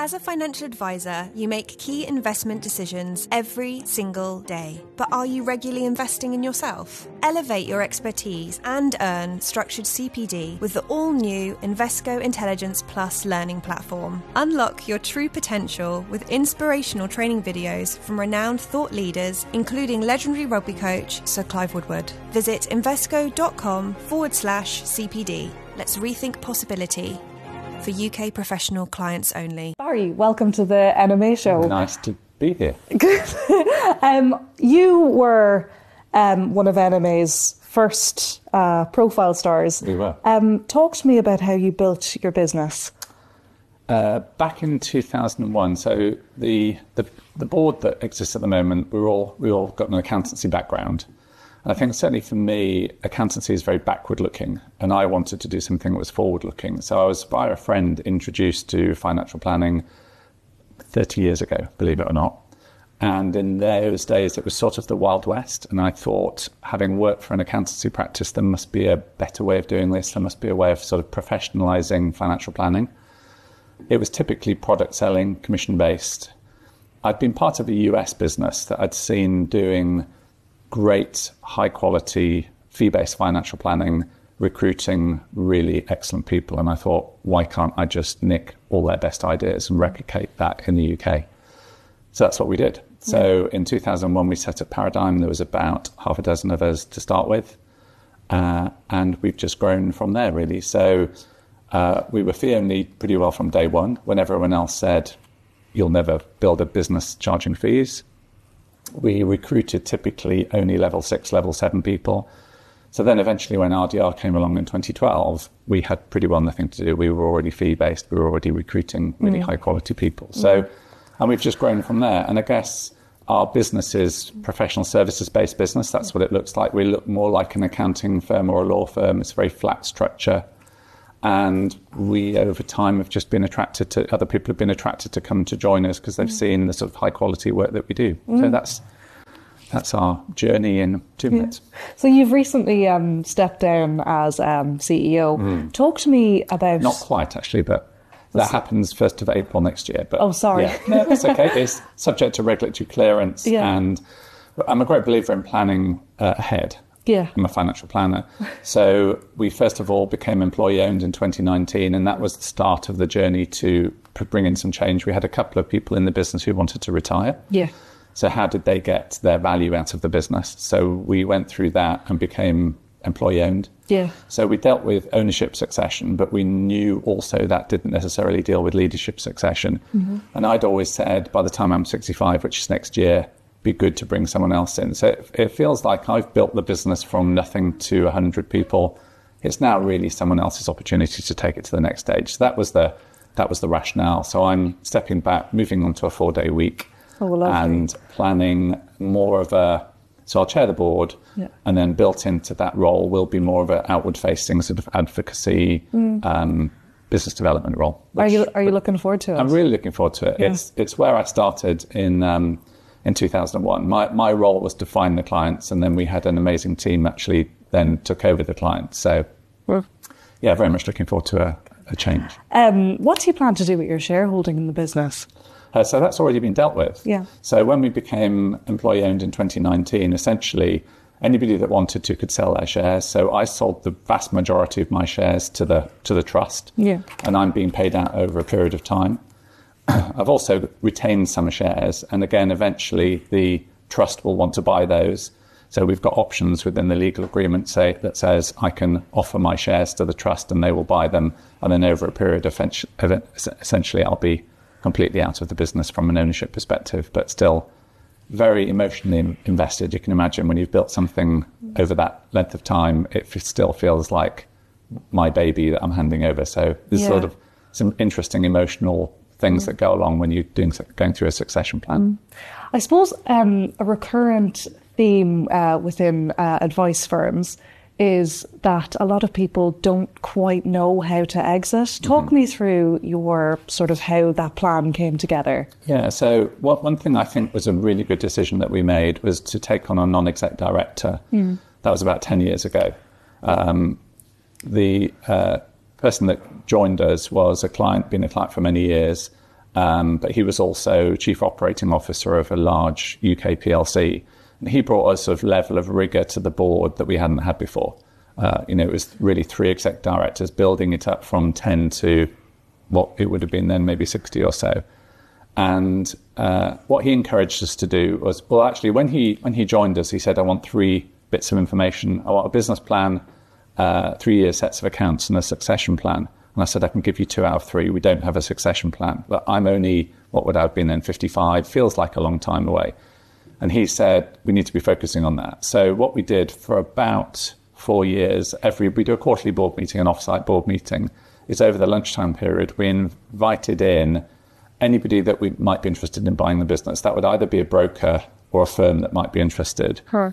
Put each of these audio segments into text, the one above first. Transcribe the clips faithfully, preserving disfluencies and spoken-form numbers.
As a financial advisor, you make key investment decisions every single day. But are you regularly investing in yourself? Elevate your expertise and earn structured C P D with the all-new Invesco Intelligence Plus learning platform. Unlock your true potential with inspirational training videos from renowned thought leaders, including legendary rugby coach Sir Clive Woodward. Visit invesco.com forward slash CPD. Let's rethink possibility. For U K professional clients only. Barry, welcome to the N M A show. Nice to be here. um, you were um, one of N M A's first uh, profile stars. We were. Um, talk to me about how you built your business. Uh, back in two thousand one, so the, the the board that exists at the moment, we're all we all got an accountancy background. And I think certainly for me, accountancy is very backward-looking, and I wanted to do something that was forward-looking. So I was, by a friend, introduced to financial planning thirty years ago, believe it or not. And in those days, it was sort of the Wild West. And I thought, having worked for an accountancy practice, there must be a better way of doing this. There must be a way of sort of professionalising financial planning. It was typically product selling, commission-based. I'd been part of a U S business that I'd seen doing great, high-quality, fee-based financial planning, recruiting really excellent people. And I thought, why can't I just nick all their best ideas and replicate that in the U K? So that's what we did. So yeah. In two thousand one, we set up Paradigm. There was about half a dozen of us to start with. Uh, and we've just grown from there, really. So uh, we were fee-only pretty well from day one. When everyone else said, you'll never build a business charging fees, we recruited typically only level six, level seven people. So then eventually when R D R came along in twenty twelve, we had pretty well nothing to do. We were already fee-based. We were already recruiting really mm. high-quality people. So, mm. and we've just grown from there. And I guess our business is professional services-based business. That's what it looks like. We look more like an accounting firm or a law firm. It's a very flat structure. And we, over time, have just been attracted to, other people have been attracted to come to join us because they've mm. seen the sort of high quality work that we do. Mm. So that's that's our journey in two yeah. minutes. So you've recently um, stepped down as um, C E O. Mm. Talk to me about... Not quite, actually, but that What's happens first of April next year. But oh, sorry. Yeah, no, that's okay. It's subject to regulatory clearance. Yeah. And I'm a great believer in planning uh, ahead. Yeah. I'm a financial planner. So we first of all became employee owned in twenty nineteen, and that was the start of the journey to bring in some change. We had a couple of people in the business who wanted to retire. Yeah. So how did they get their value out of the business? So we went through that and became employee owned. Yeah. So we dealt with ownership succession, but we knew also that didn't necessarily deal with leadership succession. Mm-hmm. And I'd always said, by the time I'm sixty-five, which is next year, be good to bring someone else in. So it, it feels like I've built the business from nothing to one hundred people. It's now really someone else's opportunity to take it to the next stage. So that was the that was the rationale. So I'm stepping back, moving on to a four-day week, oh, and planning more of a... So I'll chair the board, yeah. and then built into that role will be more of an outward-facing sort of advocacy, mm. um, business development role. Which, are you are you looking forward to it? I'm really looking forward to it. Yeah. It's it's where I started in... Um, in two thousand one. My my role was to find the clients, and then we had an amazing team actually then took over the clients. So, well, yeah, very much looking forward to a, a change. Um, what do you plan to do with your shareholding in the business? Uh, so that's already been dealt with. Yeah. So when we became employee-owned in twenty nineteen, essentially anybody that wanted to could sell their shares. So I sold the vast majority of my shares to the to the trust. Yeah. And I'm being paid out over a period of time. I've also retained some shares, and again, eventually the trust will want to buy those. So we've got options within the legal agreement say that says I can offer my shares to the trust and they will buy them, and then over a period of essentially I'll be completely out of the business from an ownership perspective, but still very emotionally invested. You can imagine when you've built something over that length of time, it still feels like my baby that I'm handing over. So there's yeah. sort of some interesting emotional things mm. that go along when you're doing going through a succession plan. Mm. I suppose um, a recurrent theme uh, within uh, advice firms is that a lot of people don't quite know how to exit. Talk mm-hmm. me through your sort of how that plan came together. Yeah, so what, one thing I think was a really good decision that we made was to take on a non-exec director. Mm. That was about ten years ago. Um, the uh, person that joined us was a client, been a client for many years, Um, but he was also chief operating officer of a large U K P L C. And he brought a sort of level of rigor to the board that we hadn't had before. Uh, you know, it was really three exec directors building it up from ten to what it would have been then, maybe sixty or so. And uh, what he encouraged us to do was, well, actually, when he when he joined us, he said, I want three bits of information. I want a business plan, uh, three-year sets of accounts, and a succession plan. And I said, I can give you two out of three. We don't have a succession plan. But I'm only, what would I have been then, fifty-five? Feels like a long time away. And he said, we need to be focusing on that. So what we did for about four years, every we do a quarterly board meeting, an off-site board meeting, is over the lunchtime period, we invited in anybody that we might be interested in buying the business. That would either be a broker or a firm that might be interested. Huh.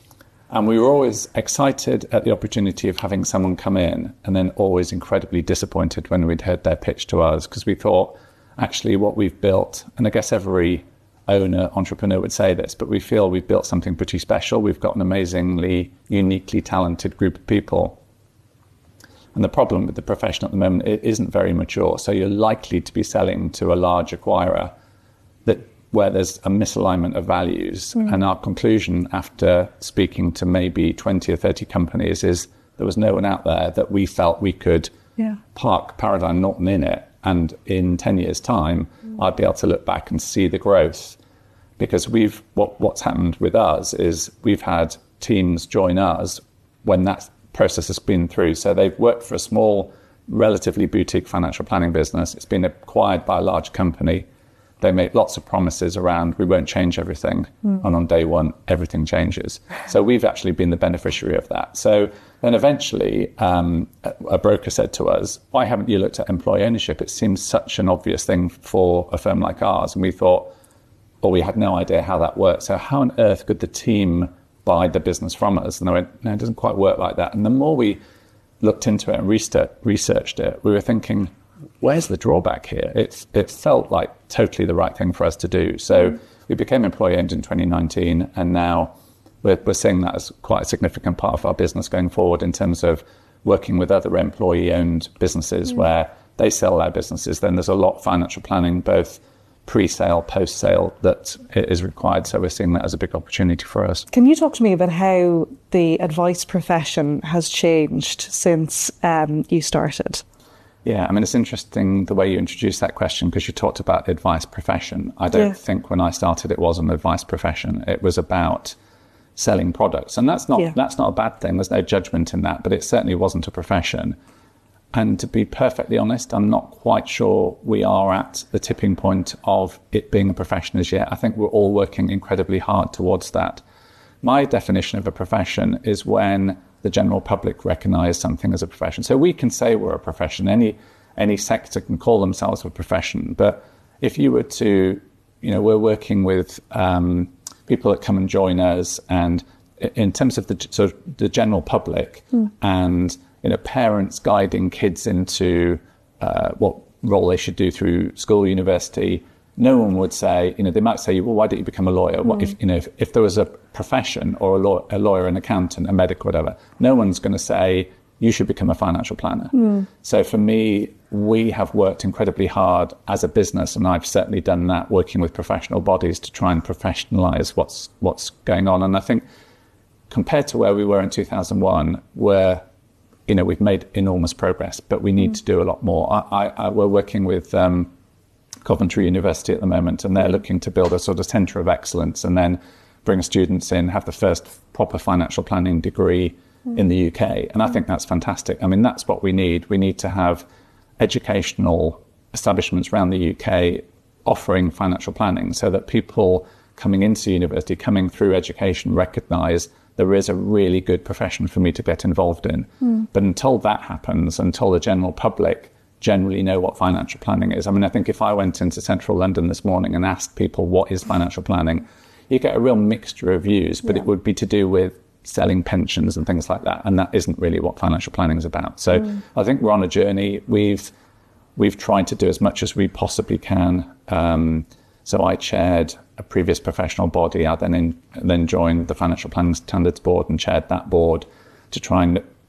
And we were always excited at the opportunity of having someone come in, and then always incredibly disappointed when we'd heard their pitch to us, because we thought, actually, what we've built, and I guess every owner, entrepreneur would say this, but we feel we've built something pretty special. We've got an amazingly, uniquely talented group of people. And the problem with the profession at the moment, it isn't very mature. So you're likely to be selling to a large acquirer that where there's a misalignment of values. Mm. And our conclusion after speaking to maybe twenty or thirty companies is there was no one out there that we felt we could yeah. park Paradigm Norton in it. And in ten years' time, mm. I'd be able to look back and see the growth. Because we've what what's happened with us is we've had teams join us when that process has been through. So they've worked for a small, relatively boutique financial planning business. It's been acquired by a large company. They make lots of promises around, we won't change everything. Mm. And on day one, everything changes. So we've actually been the beneficiary of that. So then eventually, um, a, a broker said to us, why haven't you looked at employee ownership? It seems such an obvious thing for a firm like ours. And we thought, well, we had no idea how that worked. So how on earth could the team buy the business from us? And they went, no, it doesn't quite work like that. And the more we looked into it and researched it, we were thinking, where's the drawback here? It, it felt like totally the right thing for us to do. So mm. we became employee-owned in twenty nineteen, and now we're, we're seeing that as quite a significant part of our business going forward in terms of working with other employee-owned businesses mm. where they sell their businesses. Then there's a lot of financial planning, both pre-sale, post-sale, that is required. So we're seeing that as a big opportunity for us. Can you talk to me about how the advice profession has changed since um, you started? Yeah, I mean, it's interesting the way you introduced that question, because you talked about the advice profession. I don't yeah. think when I started it was an advice profession. It was about selling products. And that's not yeah. that's not a bad thing. There's no judgment in that, but it certainly wasn't a profession. And to be perfectly honest, I'm not quite sure we are at the tipping point of it being a profession as yet. I think we're all working incredibly hard towards that. My definition of a profession is when the general public recognise something as a profession. So we can say we're a profession. Any any sector can call themselves a profession. But if you were to, you know, we're working with um, people that come and join us, and in terms of the sort of the general public mm. and you know, parents guiding kids into uh, what role they should do through school, university, no one would say, you know, they might say, well, why don't you become a lawyer? Mm. What if, you know, if, if there was a profession or a, law, a lawyer, an accountant, a medic, whatever, no one's going to say, you should become a financial planner. Mm. So for me, we have worked incredibly hard as a business, and I've certainly done that working with professional bodies to try and professionalize what's what's going on. And I think compared to where we were in two thousand one, where you know, we've made enormous progress, but we need mm. to do a lot more. I, I, I, we're working with um, Coventry University at the moment, and they're looking to build a sort of centre of excellence and then bring students in, have the first proper financial planning degree mm. in the U K. And I think that's fantastic. I mean, that's what we need. We need to have educational establishments around the U K offering financial planning so that people coming into university, coming through education, recognise there is a really good profession for me to get involved in. Mm. But until that happens, until the general public generally know what financial planning is. I mean, I think if I went into central London this morning and asked people what is financial planning, you get a real mixture of views, but yeah. it would be to do with selling pensions and things like that. And that isn't really what financial planning is about. So mm. I think we're on a journey. We've we've tried to do as much as we possibly can. Um, so I chaired a previous professional body. I then in, then joined the Financial Planning Standards Board and chaired that board to try and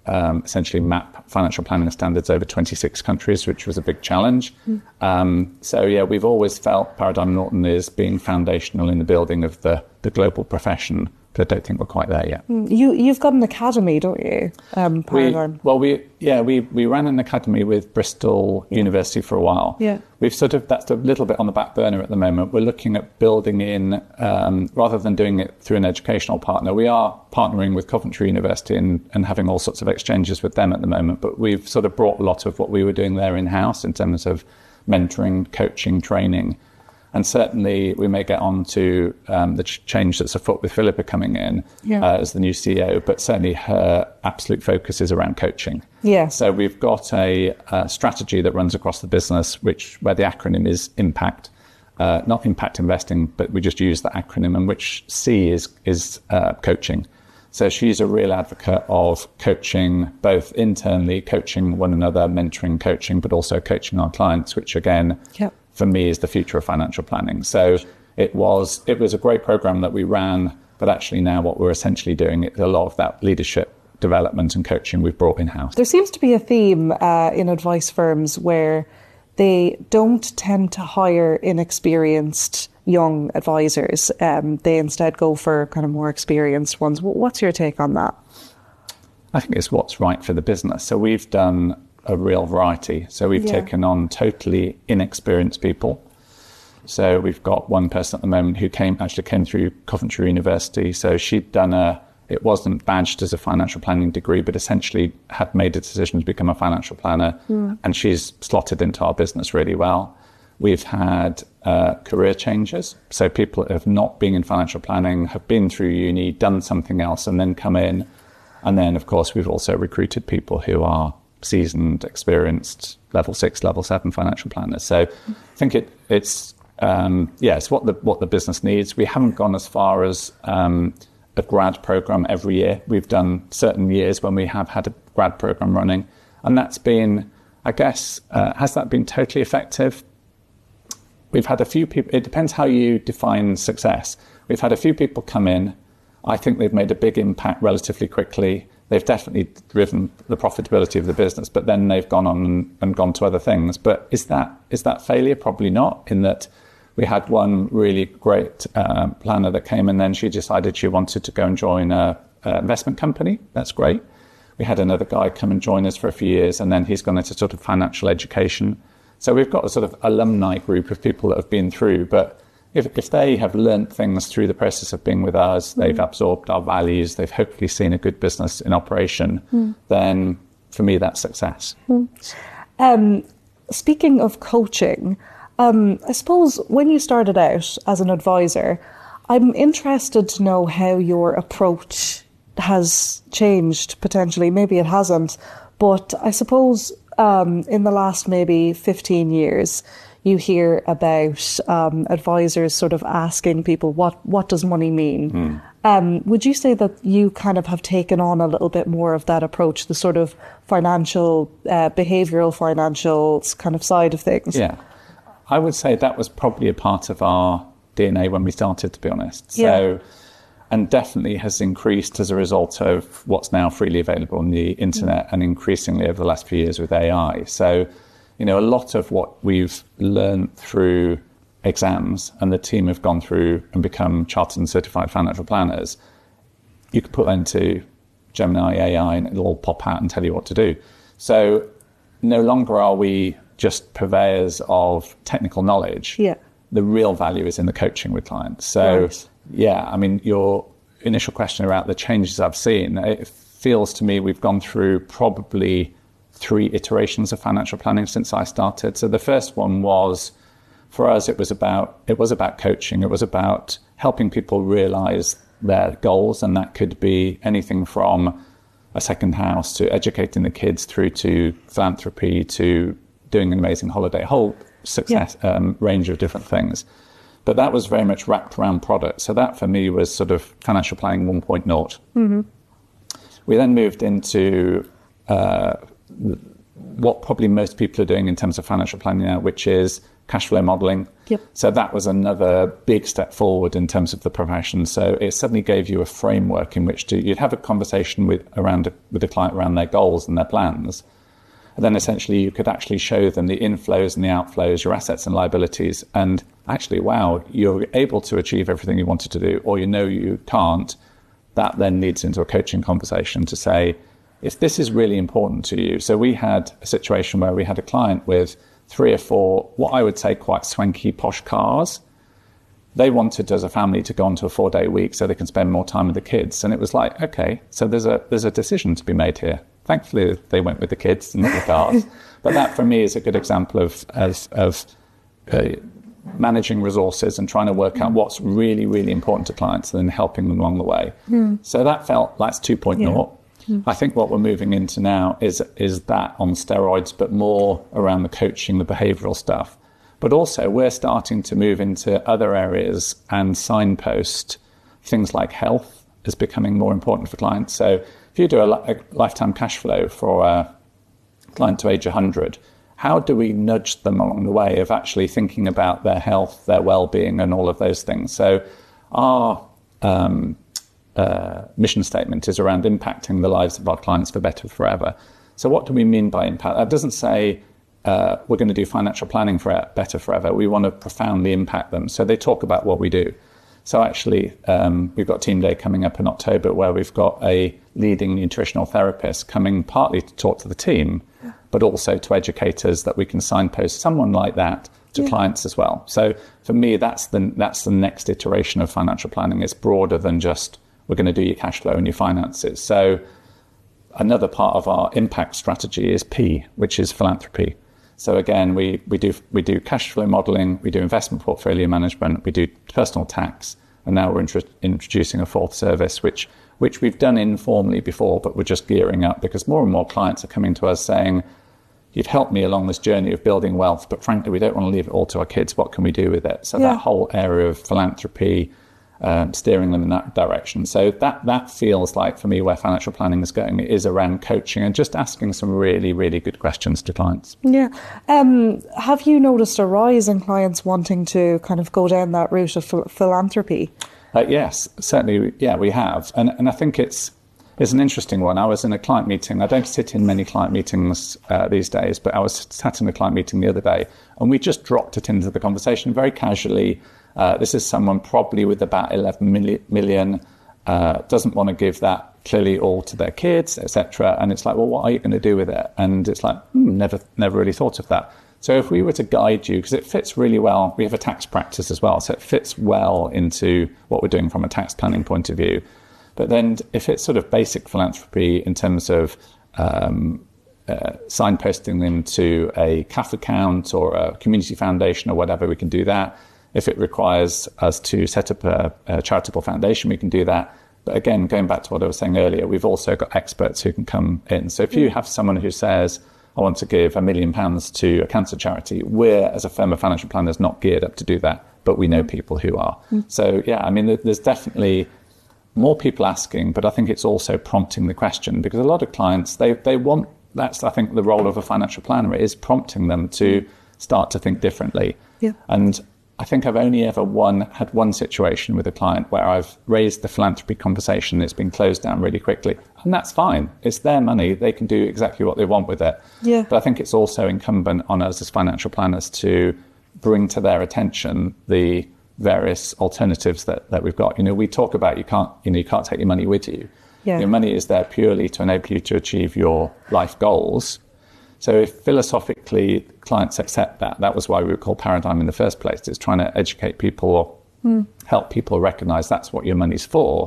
um, essentially map financial planning standards over twenty-six countries, which was a big challenge. Mm. Um, so, yeah, we've always felt Paradigm Norton is being foundational in the building of the, the global profession, but I don't think we're quite there yet. You, you've got an academy, don't you, um, Paradigm? We, well, we yeah, we, we ran an academy with Bristol yeah. University for a while. Yeah. We've sort of, that's a little bit on the back burner at the moment. We're looking at building in, um, rather than doing it through an educational partner, we are partnering with Coventry University and, and having all sorts of exchanges with them at the moment. But we've sort of brought a lot of what we were doing there in-house in terms of mentoring, coaching, training. And certainly we may get on to um, the ch- change that's afoot with Philippa coming in yeah. uh, as the new C E O, but certainly her absolute focus is around coaching. Yeah. So we've got a, a strategy that runs across the business, which where the acronym is IMPACT, uh, not Impact Investing, but we just use the acronym, and which C is, is uh, coaching. So she's a real advocate of coaching, both internally, coaching one another, mentoring, coaching, but also coaching our clients, which again, yep. for me, is the future of financial planning. So it was it was a great program that we ran, but actually now what we're essentially doing is a lot of that leadership development and coaching we've brought in-house. There seems to be a theme uh, in advice firms where they don't tend to hire inexperienced young advisors. Um, they instead go for kind of more experienced ones. What's your take on that? I think it's what's right for the business. So we've done a real variety. So we've yeah. taken on totally inexperienced people. So we've got one person at the moment who came actually came through Coventry University. So she'd done a, it wasn't badged as a financial planning degree, but essentially had made a decision to become a financial planner. Mm. And she's slotted into our business really well. We've had uh, career changes. So people that have not been in financial planning, have been through uni, done something else, and then come in. And then, of course, we've also recruited people who are seasoned, experienced, level six, level seven financial planners. So I think it, it's, um, yeah, it's what the, what the business needs. We haven't gone as far as um, a grad program every year. We've done certain years when we have had a grad program running. And that's been, I guess, uh, has that been totally effective? We've had a few people, it depends how you define success. We've had a few people come in. I think they've made a big impact relatively quickly. They've definitely driven the profitability of the business, but then they've gone on and, and gone to other things. But is that is that failure? Probably not, in that we had one really great uh, planner that came and then she decided she wanted to go and join a, a investment company. That's great. We had another guy come and join us for a few years, and then he's gone into sort of financial education. So we've got a sort of alumni group of people that have been through, but if, if they have learnt things through the process of being with us, mm. they've absorbed our values, they've hopefully seen a good business in operation, mm. then for me, that's success. Mm. Um, speaking of coaching, um, I suppose when you started out as an advisor, I'm interested to know how your approach has changed potentially. Maybe it hasn't, but I suppose um, in the last maybe fifteen years, you hear about um, advisors sort of asking people, what, what does money mean? Mm. Um, would you say that you kind of have taken on a little bit more of that approach, the sort of financial, uh, behavioural financial kind of side of things? Yeah, I would say that was probably a part of our D N A when we started, to be honest. Yeah. So, and definitely has increased as a result of what's now freely available on the internet, mm. and increasingly over the last few years with A I. So, you know, a lot of what we've learned through exams and the team have gone through and become chartered and certified financial planners, you could put that into Gemini A I and it'll all pop out and tell you what to do. So no longer are we just purveyors of technical knowledge. Yeah. The real value is in the coaching with clients. So, right. yeah, I mean, your initial question about the changes I've seen, it feels to me we've gone through probably three iterations of financial planning since I started. So the first one was, for us, it was about it was about coaching. It was about helping people realize their goals, and that could be anything from a second house to educating the kids through to philanthropy to doing an amazing holiday, a whole success yeah. um, range of different things. But that was very much wrapped around product. So that for me was sort of financial planning one point oh. Mm-hmm. We then moved into uh, what probably most people are doing in terms of financial planning now, which is cash flow modelling. Yep. So that was another big step forward in terms of the profession. So it suddenly gave you a framework in which to, you'd have a conversation with around with the client around their goals and their plans. And then essentially you could actually show them the inflows and the outflows, your assets and liabilities. And actually, wow, you're able to achieve everything you wanted to do, or you know you can't. That then leads into a coaching conversation to say, if this is really important to you. So we had a situation where we had a client with three or four, what I would say quite swanky, posh cars. They wanted as a family to go on to a four day week so they can spend more time with the kids. And it was like, okay, so there's a there's a decision to be made here. Thankfully, they went with the kids and not the cars. But that for me is a good example of, as, of uh, managing resources and trying to work out what's really, really important to clients and then helping them along the way. Mm. So that felt like two point oh. Yeah. I think what we're moving into now is is that on steroids, but more around the coaching, the behavioural stuff. But also we're starting to move into other areas and signpost things like health is becoming more important for clients. So if you do a, a lifetime cash flow for a client to age one hundred, how do we nudge them along the way of actually thinking about their health, their well-being and all of those things? So our um, Uh, mission statement is around impacting the lives of our clients for better forever. So what do we mean by impact? That doesn't say uh, we're going to do financial planning for better forever. We want to profoundly impact them. So they talk about what we do. So actually, um, we've got Team Day coming up in October where we've got a leading nutritional therapist coming partly to talk to the team, but also to educators that we can signpost someone like that to yeah. clients as well. So for me, that's the that's the next iteration of financial planning. It's broader than just we're going to do your cash flow and your finances. So another part of our impact strategy is P, which is philanthropy. So again, we, we do we do cash flow modelling, we do investment portfolio management, we do personal tax, and now we're intro- introducing a fourth service, which which we've done informally before, but we're just gearing up because more and more clients are coming to us saying, you've helped me along this journey of building wealth, but frankly, we don't want to leave it all to our kids. What can we do with it? So yeah. that whole area of philanthropy, Um, steering them in that direction. So that that feels like, for me, where financial planning is going, it is around coaching and just asking some really, really good questions to clients. Yeah. Um, have you noticed a rise in clients wanting to kind of go down that route of ph- philanthropy? Uh, yes, certainly. Yeah, we have. And and I think it's it's an interesting one. I was in a client meeting. I don't sit in many client meetings uh, these days, but I was sat in a client meeting the other day and we just dropped it into the conversation very casually. Uh, this is someone probably with about eleven million, uh, doesn't want to give that clearly all to their kids, et cetera. And it's like, well, what are you going to do with it? And it's like, hmm, never, never really thought of that. So if we were to guide you, because it fits really well, we have a tax practice as well, so it fits well into what we're doing from a tax planning point of view. But then if it's sort of basic philanthropy in terms of um, uh, signposting them to a C A F account or a community foundation or whatever, we can do that. If it requires us to set up a, a charitable foundation, we can do that. But again, going back to what I was saying earlier, we've also got experts who can come in. So if you have someone who says, I want to give a million pounds to a cancer charity, we're, as a firm of financial planners, not geared up to do that, but we know people who are. Mm. So yeah, I mean, there's definitely more people asking, but I think it's also prompting the question because a lot of clients, they, they want, that's, I think, the role of a financial planner is prompting them to start to think differently. Yeah. And I think I've only ever one had one situation with a client where I've raised the philanthropy conversation. It's been closed down really quickly. And that's fine. It's their money. They can do exactly what they want with it. Yeah. But I think it's also incumbent on us as financial planners to bring to their attention the various alternatives that, that we've got. You know, we talk about you can't, you know, you can't take your money with you. Yeah. Your money is there purely to enable you to achieve your life goals. So if philosophically clients accept that, that was why we were called Paradigm in the first place. It's trying to educate people or mm. help people recognise that's what your money's for,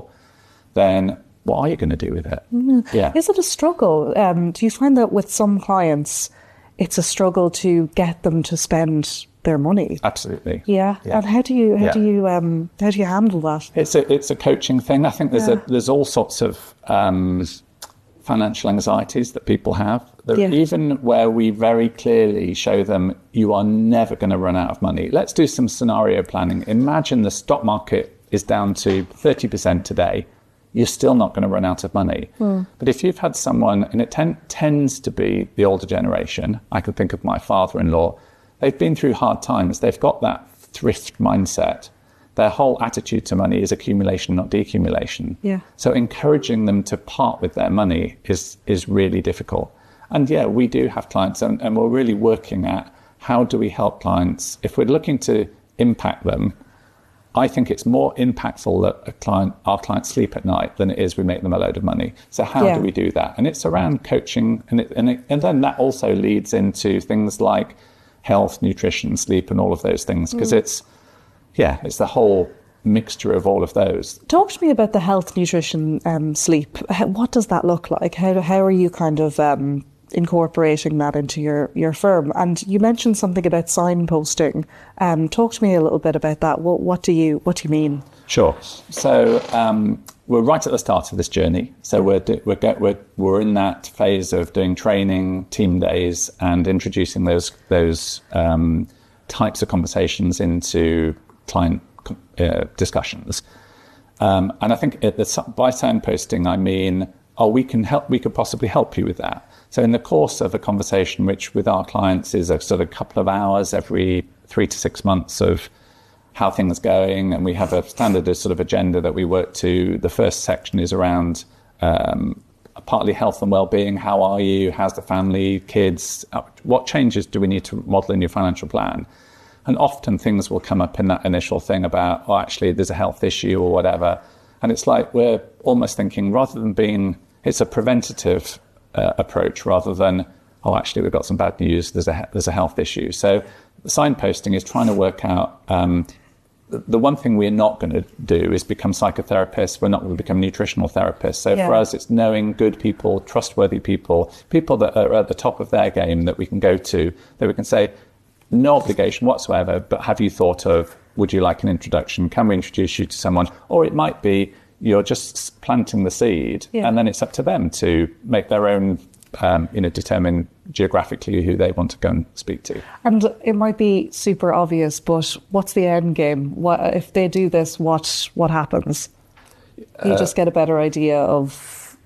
then what are you going to do with it? Mm. Yeah. Is it a struggle? Um, do you find that with some clients, it's a struggle to get them to spend their money? Absolutely. Yeah. yeah. And how do you how yeah. do you um how do you handle that? It's a it's a coaching thing. I think there's yeah. a there's all sorts of um financial anxieties that people have, yeah. even where we very clearly show them you are never going to run out of money. Let's do some scenario planning. Imagine the stock market is down to thirty percent today. you're still not going to run out of money. Mm. But if you've had someone, and it ten, tends to be the older generation, I can think of my father-in-law, they've been through hard times. They've got that thrift mindset. Their whole attitude to money is accumulation, not decumulation. Yeah. So encouraging them to part with their money is is really difficult. And yeah, we do have clients, and, and we're really working at how do we help clients. If we're looking to impact them, I think it's more impactful that a client, our clients sleep at night than it is we make them a load of money. So how yeah. do we do that? And it's around coaching, and it, and, it, and then that also leads into things like health, nutrition, sleep, and all of those things, because mm. it's, yeah, it's the whole mixture of all of those. Talk to me about the health, nutrition, um, sleep. How, what does that look like? How how are you kind of um, incorporating that into your, your firm? And you mentioned something about signposting. Um, talk to me a little bit about that. What what do you what do you mean? Sure. So um, we're right at the start of this journey. So we're do, we're, go, we're we're in that phase of doing training, team days, and introducing those those um, types of conversations into client uh, discussions. Um, and I think at the, by signposting, I mean, oh, we can help. We could possibly help you with that. So in the course of a conversation, which with our clients is a sort of couple of hours every three to six months of how things are going, and we have a standard sort of agenda that we work to. The first section is around um, partly health and well-being. How are you? How's the family, kids? What changes do we need to model in your financial plan? And often things will come up in that initial thing about, oh, actually, there's a health issue or whatever. And it's like we're almost thinking, rather than being, it's a preventative uh, approach rather than, oh, actually, we've got some bad news, there's a there's a health issue. So the signposting is trying to work out, um, the, the one thing we're not going to do is become psychotherapists. We're not going to become nutritional therapists. So yeah. for us, it's knowing good people, trustworthy people, people that are at the top of their game that we can go to, that we can say, no obligation whatsoever, but have you thought of, would you like an introduction? Can we introduce you to someone? Or it might be you're just planting the seed, yeah. and then it's up to them to make their own, um, you know, determine geographically who they want to go and speak to. And it might be super obvious, but what's the end game? What, if they do this, what what happens? You uh, just get a better idea of,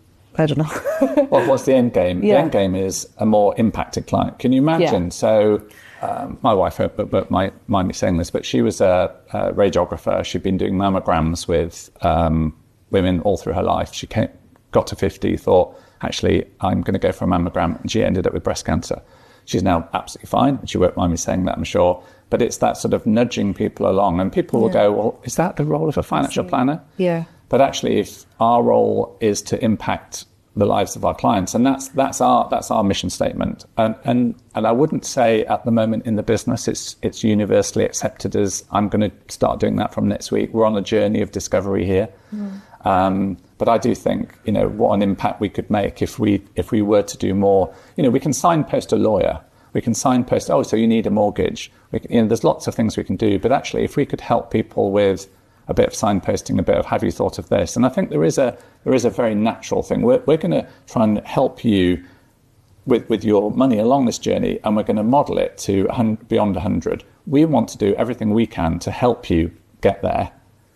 I don't know. Well, what's the end game? Yeah. The end game is a more impacted client. Can you imagine? Yeah. So um, my wife but, but might mind me saying this, but she was a, a radiographer. She'd been doing mammograms with um, women all through her life. She came, got to fifty, thought, actually, I'm going to go for a mammogram. And she ended up with breast cancer. She's now absolutely fine. She won't mind me saying that, I'm sure. But it's that sort of nudging people along. And people yeah. will go, well, is that the role of a financial planner? Yeah. But actually, if our role is to impact the lives of our clients, and that's that's our that's our mission statement. And and and I wouldn't say at the moment in the business it's it's universally accepted as I'm going to start doing that from next week. We're on a journey of discovery here. Mm. Um, but I do think, you know, what an impact we could make if we if we were to do more. You know, we can signpost a lawyer. We can signpost, oh, so you need a mortgage. We can, you know, there's lots of things we can do. But actually, if we could help people with a bit of signposting, a bit of have you thought of this? And I think there is a there is a very natural thing. We're we're going to try and help you with with your money along this journey, and we're going to model it to beyond one hundred. We want to do everything we can to help you get there.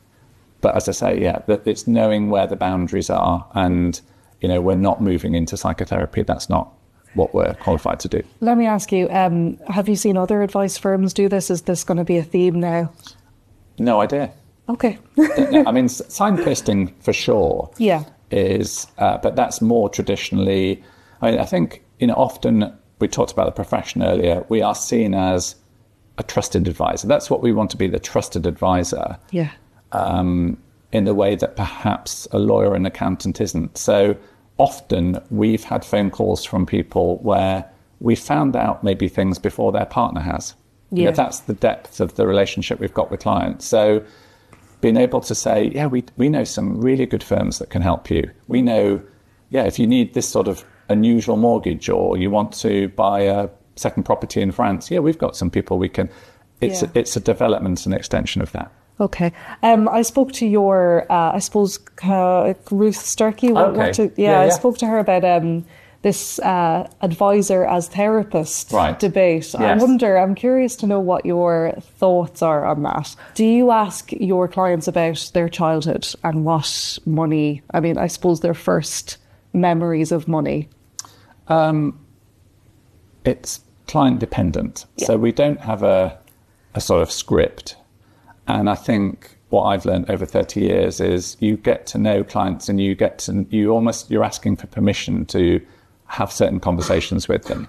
But as I say, yeah, that it's knowing where the boundaries are, and you know, we're not moving into psychotherapy. That's not what we're qualified to do. Let me ask you: um, have you seen other advice firms do this? Is this going to be a theme now? No idea. Okay. I mean, signposting for sure. Yeah. Is, uh, but that's more traditionally. I mean, I think you know. Often we talked about the profession earlier. We are seen as a trusted advisor. That's what we want to be, the trusted advisor. Yeah. Um, in the way that perhaps a lawyer and accountant isn't. So often we've had phone calls from people where we found out maybe things before their partner has. Yeah. You know, that's the depth of the relationship we've got with clients. So being able to say, yeah, we we know some really good firms that can help you. We know, yeah, if you need this sort of unusual mortgage or you want to buy a second property in France, yeah, we've got some people we can. It's yeah. a, it's a development and extension of that. Okay. Um, I spoke to your, uh, I suppose, uh, Ruth Sturkey. What, okay. what to, yeah, yeah, I yeah. spoke to her about um, this uh, advisor as therapist right. debate. Yes. I wonder, I'm curious to know what your thoughts are on that. Do you ask your clients about their childhood and what money, I mean, I suppose their first memories of money? Um, it's client dependent. Yeah. So we don't have a, a sort of script. And I think what I've learned over thirty years is you get to know clients and you get to, you almost, you're asking for permission to have certain conversations with them.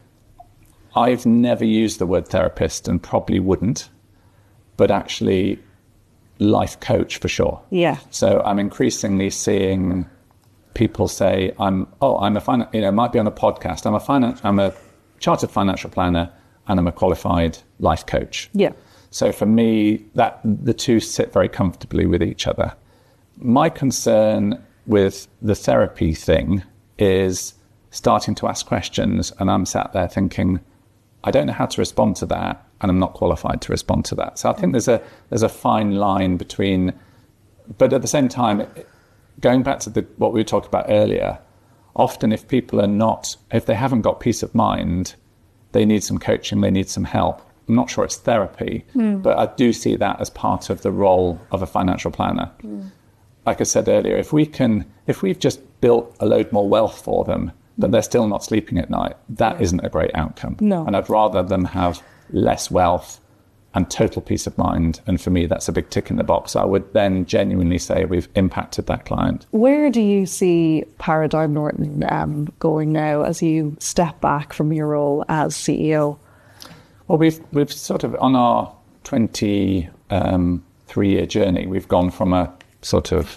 I've never used the word therapist and probably wouldn't, but actually life coach for sure. Yeah. So I'm increasingly seeing people say, I'm, oh, I'm a finan- you know, might be on a podcast. I'm a finan- I'm a chartered financial planner and I'm a qualified life coach. Yeah. So for me, that the two sit very comfortably with each other. My concern with the therapy thing is starting to ask questions, and I'm sat there thinking, I don't know how to respond to that, and I'm not qualified to respond to that. So I think there's a there's a fine line between, but at the same time, going back to the what we were talking about earlier, often if people are not, if they haven't got peace of mind, they need some coaching, they need some help. I'm not sure it's therapy, mm. but I do see that as part of the role of a financial planner. Mm. Like I said earlier, if we can, if we've just built a load more wealth for them, but they're still not sleeping at night, that yeah. isn't a great outcome. No. And I'd rather them have less wealth and total peace of mind. And for me, that's a big tick in the box. I would then genuinely say we've impacted that client. Where do you see Paradigm Norton um, going now as you step back from your role as C E O? Well, we've we've sort of, on our twenty-three year journey, we've gone from a sort of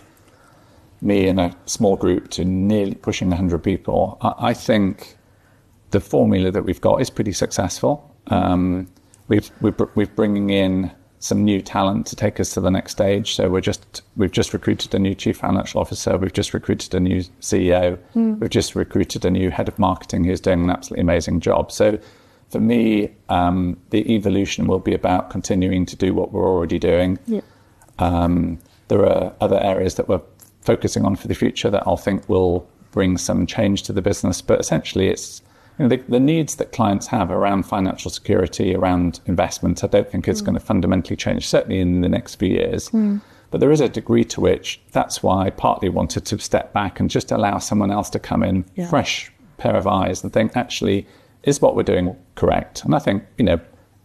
me and a small group to nearly pushing one hundred people. I, I think the formula that we've got is pretty successful. Um, we've, we're, we're bringing in some new talent to take us to the next stage. So we're just, we've just recruited a new chief financial officer. We've just recruited a new C E O. Mm. We've just recruited a new head of marketing who's doing an absolutely amazing job. So for me, um, the evolution will be about continuing to do what we're already doing. Yeah. Um, there are other areas that we're focusing on for the future that I'll think will bring some change to the business. But essentially, it's you know, the, the needs that clients have around financial security, around investment, I don't think it's mm. going to fundamentally change, certainly in the next few years. Mm. But there is a degree to which that's why I partly wanted to step back and just allow someone else to come in, yeah. fresh pair of eyes, and think, actually, is what we're doing correct? And I think, you know,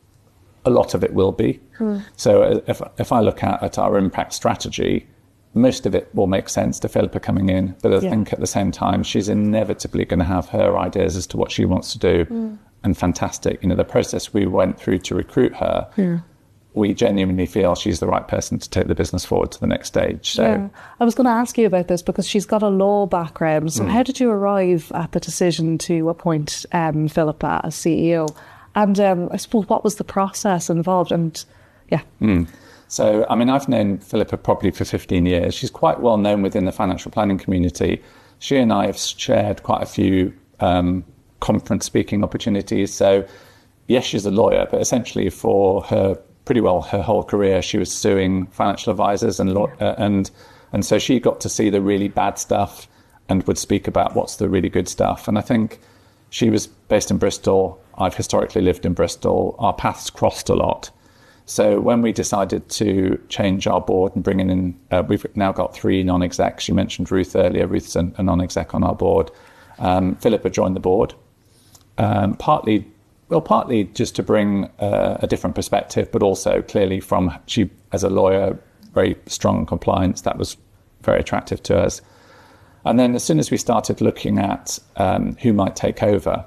a lot of it will be. Mm. So if if I look at, at our impact strategy, most of it will make sense to Philippa coming in. But I yeah. think at the same time, she's inevitably going to have her ideas as to what she wants to do. Mm. And fantastic. You know, the process we went through to recruit her, yeah. we genuinely feel she's the right person to take the business forward to the next stage. So yeah. I was going to ask you about this because she's got a law background. So mm. how did you arrive at the decision to appoint um, Philippa as C E O? And um, I suppose, what was the process involved? And yeah. Mm. So, I mean, I've known Philippa probably for fifteen years. She's quite well known within the financial planning community. She and I have shared quite a few um, conference speaking opportunities. So, yes, she's a lawyer, but essentially for her, pretty well her whole career, she was suing financial advisors and law, uh, and and so she got to see the really bad stuff and would speak about what's the really good stuff. And I think she was based in Bristol. I've historically lived in Bristol. Our paths crossed a lot. So when we decided to change our board and bring in, uh, we've now got three non-execs. You mentioned Ruth earlier. Ruth's a, a non-exec on our board. Um, Philippa joined the board, um, partly, well, partly just to bring uh, a different perspective, but also clearly from, she, as a lawyer, very strong in compliance. That was very attractive to us. And then as soon as we started looking at um, who might take over,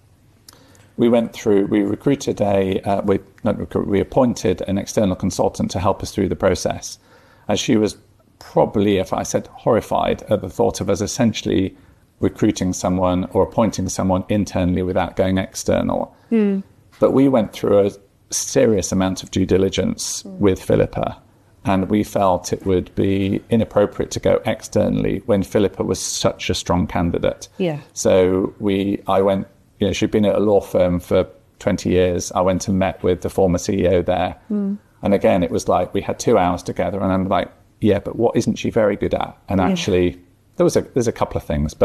we went through, we recruited a, uh, we, not recruit, we appointed an external consultant to help us through the process. As she was probably, if I said horrified at the thought of us essentially recruiting someone or appointing someone internally without going external. Mm. But we went through a serious amount of due diligence mm. with Philippa, and we felt it would be inappropriate to go externally when Philippa was such a strong candidate. Yeah. So we, I went, you know, she'd been at a law firm for twenty years. I went and met with the former C E O there. Mm. And again, it was like we had two hours together and I'm like, yeah, but what isn't she very good at? And actually, yeah. there was a, there's a couple of things, but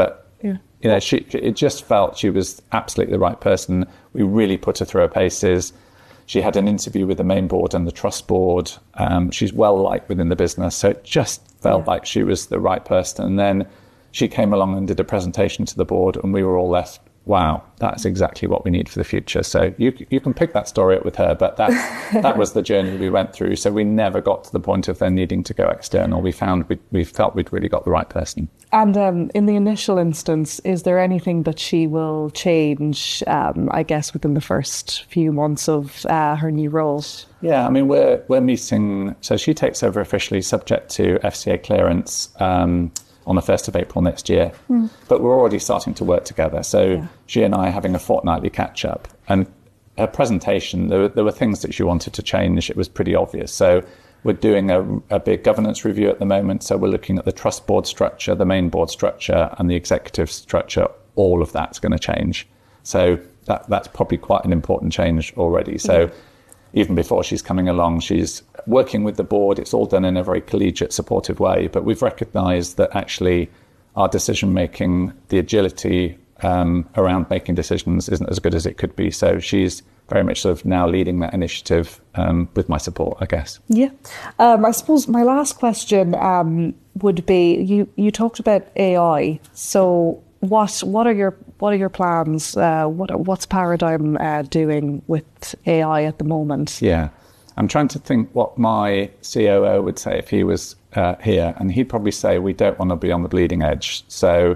Yeah. You know, she it just felt she was absolutely the right person. We really put her through her paces. She had an interview with the main board and the trust board. Um, she's well liked within the business, so it just felt Yeah. like she was the right person. And then she came along and did a presentation to the board, and we were all left, wow, that's exactly what we need for the future. So you you can pick that story up with her, but that that was the journey we went through. So we never got to the point of then needing to go external. We found we we felt we'd really got the right person. And um, in the initial instance, is there anything that she will change, um, I guess, within the first few months of uh, her new role? Yeah, I mean, we're we're meeting. So she takes over officially, subject to F C A clearance, um, on the first of April next year. Mm. But we're already starting to work together. So yeah. She and I are having a fortnightly catch up. And her presentation, there were, there were things that she wanted to change. It was pretty obvious. So we're doing a, a big governance review at the moment. So we're looking at the trust board structure, the main board structure, and the executive structure. All of that's going to change. So that that's probably quite an important change already. So yeah. Even before she's coming along, she's working with the board. It's all done in a very collegiate, supportive way. But we've recognised that actually our decision-making, the agility um, around making decisions isn't as good as it could be. So she's very much sort of now leading that initiative um, with my support, I guess. Yeah. Um, I suppose my last question um, would be, you, you talked about A I. So what what are your what are your plans? Uh, what what's Paradigm uh, doing with A I at the moment? Yeah. I'm trying to think what my C O O would say if he was uh, here, and he'd probably say we don't want to be on the bleeding edge. So,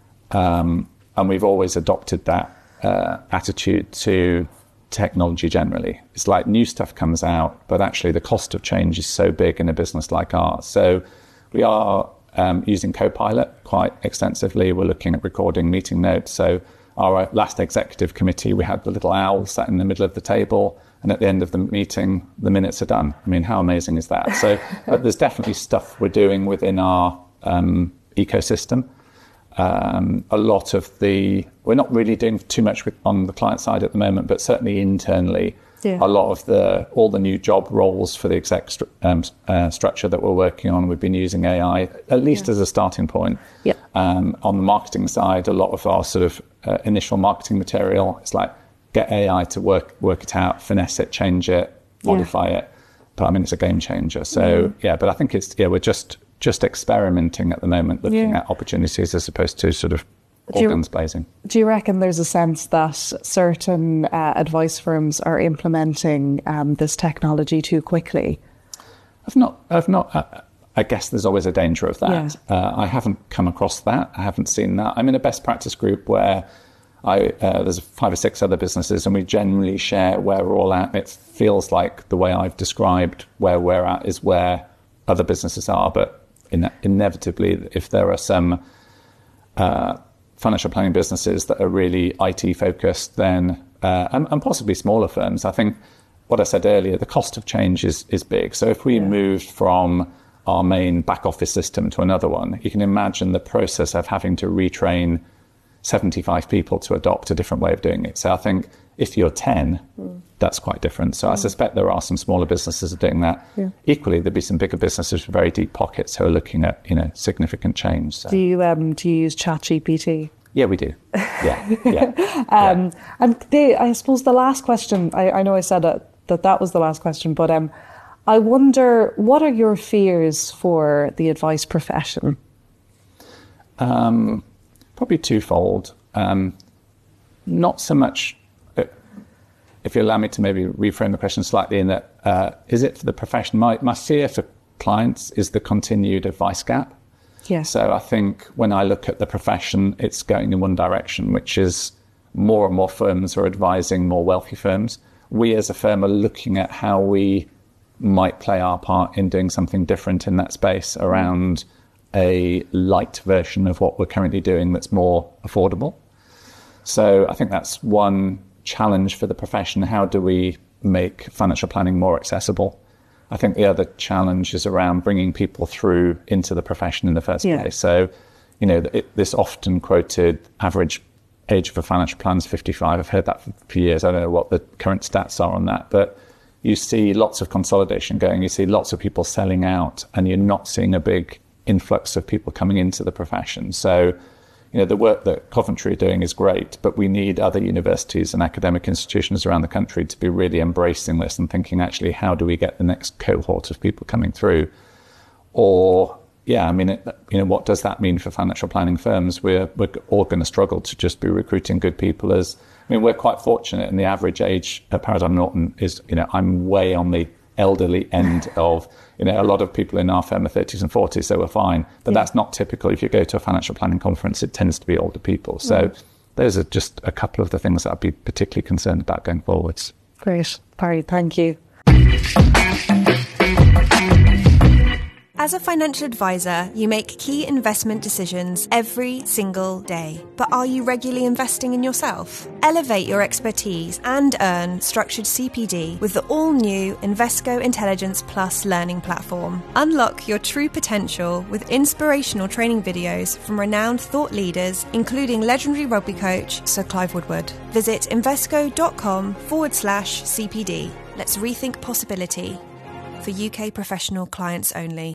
um, and we've always adopted that uh, attitude to technology generally. It's like new stuff comes out, but actually the cost of change is so big in a business like ours. So we are um, using Copilot quite extensively. We're looking at recording meeting notes. So our last executive committee, we had the little owl sat in the middle of the table, and at the end of the meeting, the minutes are done. I mean, how amazing is that? So but there's definitely stuff we're doing within our um, ecosystem. Um, a lot of the, we're not really doing too much with, on the client side at the moment, but certainly internally, yeah. a lot of the, all the new job roles for the exec stru- um, uh, structure that we're working on, we've been using A I, at least yeah. as a starting point. Yeah. Um, on the marketing side, a lot of our sort of uh, initial marketing material, it's like, get A I to work work it out, finesse it, change it, modify yeah. it. But I mean, it's a game changer. So mm. yeah, but I think it's, yeah, we're just, just experimenting at the moment, looking yeah. at opportunities as opposed to sort of all guns blazing. Do you reckon there's a sense that certain uh, advice firms are implementing um, this technology too quickly? I've not, I've not, uh, I guess there's always a danger of that. Yeah. Uh, I haven't come across that. I haven't seen that. I'm in a best practice group where I, uh, there's five or six other businesses, and we generally share where we're all at. It feels like the way I've described where we're at is where other businesses are, but in, inevitably, if there are some uh, financial planning businesses that are really I T focused, then uh, and, and possibly smaller firms, I think what I said earlier, the cost of change is is big. So if we yeah. moved from our main back office system to another one, you can imagine the process of having to retrain seventy-five people to adopt a different way of doing it. So I think if you're ten, mm. that's quite different. So mm. I suspect there are some smaller businesses doing that. Yeah. Equally, there'd be some bigger businesses with very deep pockets who are looking at, you know, significant change. So. Do you um do you use ChatGPT? Yeah, we do. Yeah, yeah. um, yeah. And they, I suppose the last question, I, I know I said that, that that was the last question, but um, I wonder, what are your fears for the advice profession? Um. Probably twofold. Um, not so much, uh, if you allow me to maybe reframe the question slightly, in that, uh, is it for the profession? My, my fear for clients is the continued advice gap. Yeah. So I think when I look at the profession, it's going in one direction, which is more and more firms are advising more wealthy firms. We as a firm are looking at how we might play our part in doing something different in that space around a light version of what we're currently doing that's more affordable. So I think that's one challenge for the profession. How do we make financial planning more accessible? I think the other challenge is around bringing people through into the profession in the first yeah. place. So, you know, it, this often quoted average age for financial plans fifty-five. I've heard that for, for years. I don't know what the current stats are on that, but you see lots of consolidation going. You see lots of people selling out, and you're not seeing a big influx of people coming into the profession. So, you know, the work that Coventry are doing is great, but we need other universities and academic institutions around the country to be really embracing this and thinking, actually, how do we get the next cohort of people coming through? Or, yeah, I mean, it, you know, what does that mean for financial planning firms? We're, we're all going to struggle to just be recruiting good people as, I mean, we're quite fortunate, and the average age at Paradigm Norton is, you know, I'm way on the elderly end of, you know, a lot of people in our firm are thirties and forties, so we're fine. But yeah. That's not typical. If you go to a financial planning conference, it tends to be older people. So mm. those are just a couple of the things that I'd be particularly concerned about going forwards. Great. Parry, thank you. As a financial advisor, you make key investment decisions every single day. But are you regularly investing in yourself? Elevate your expertise and earn structured C P D with the all-new Invesco Intelligence Plus learning platform. Unlock your true potential with inspirational training videos from renowned thought leaders, including legendary rugby coach Sir Clive Woodward. Visit invesco.com forward slash CPD. Let's rethink possibility for U K professional clients only.